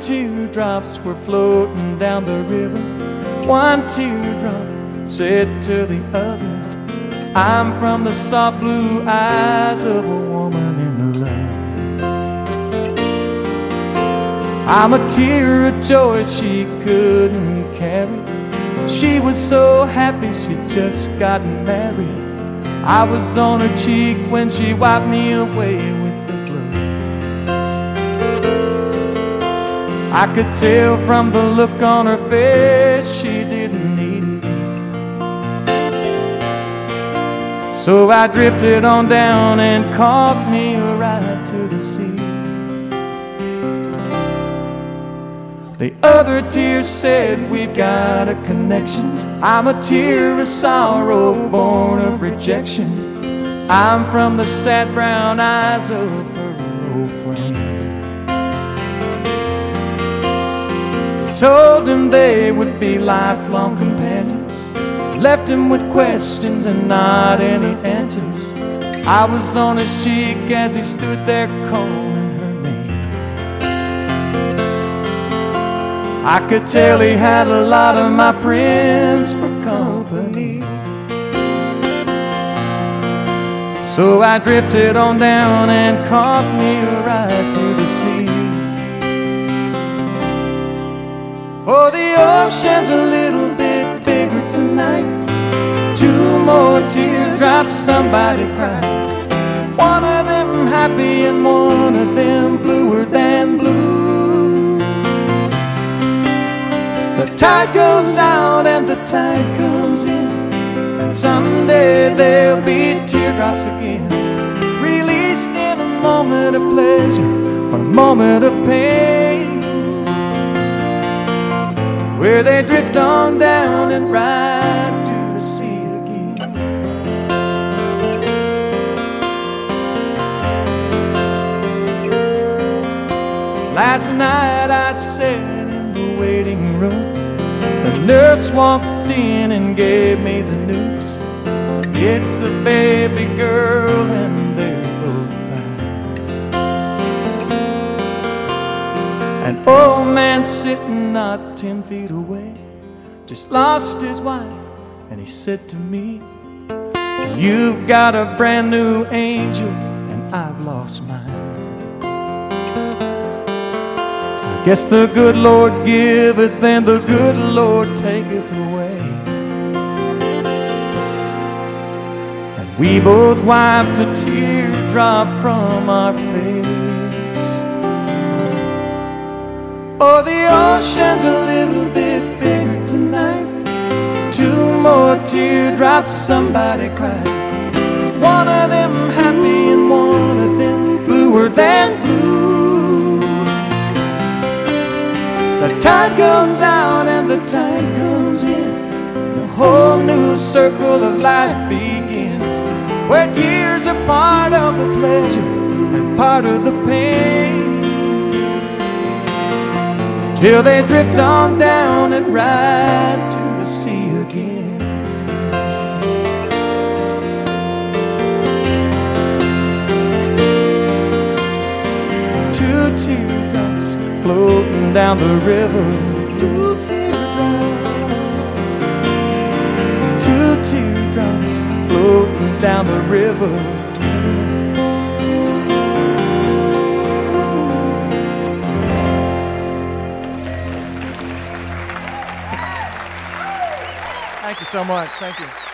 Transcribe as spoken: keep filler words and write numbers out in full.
teardrops were floating down the river. One teardrop said to the other, I'm from the soft blue eyes of a woman in love. I'm a tear of joy she couldn't carry. She was so happy she'd just gotten married. I was on her cheek when she wiped me away with the blood. I could tell from the look on her face she didn't need me. So I drifted on down and caught me a ride to the sea. The other tear said, we've got a connection. I'm a tear of sorrow, born of rejection. I'm from the sad brown eyes of her old friend. Told him they would be lifelong companions. Left him with questions and not any answers. I was on his cheek as he stood there calling her name. I could tell he had a lot of my friends for company. So I drifted on down and caught me a ride to the sea. Oh, the ocean's a little bit bigger tonight. Two more teardrops, somebody cried. One of them happy and one of them bluer than blue. The tide goes out and the tide comes in, and someday there'll be teardrops again, released in a moment of pleasure or a moment of pain, where they drift on down and ride to the sea again. Last night I sat in the waiting room. The nurse walked in and gave me the news. It's a baby girl and they're both fine. An old man sitting not ten feet away just lost his wife, and he said to me, you've got a brand new angel and I've lost mine. I guess the good Lord giveth and the good Lord taketh away. And we both wiped a teardrop from our face. Oh, the ocean's a little bit bigger tonight. Two more teardrops, somebody cried. One of them happy and one of them bluer than blue. The tide goes out and the tide comes in, and a whole new circle of life begins, where tears are part of the pleasure and part of the pain, till they drift on down and ride to the sea again. Two teardrops floating down the river. Two teardrops. Two teardrops floating down the river. Thank you so much. Thank you.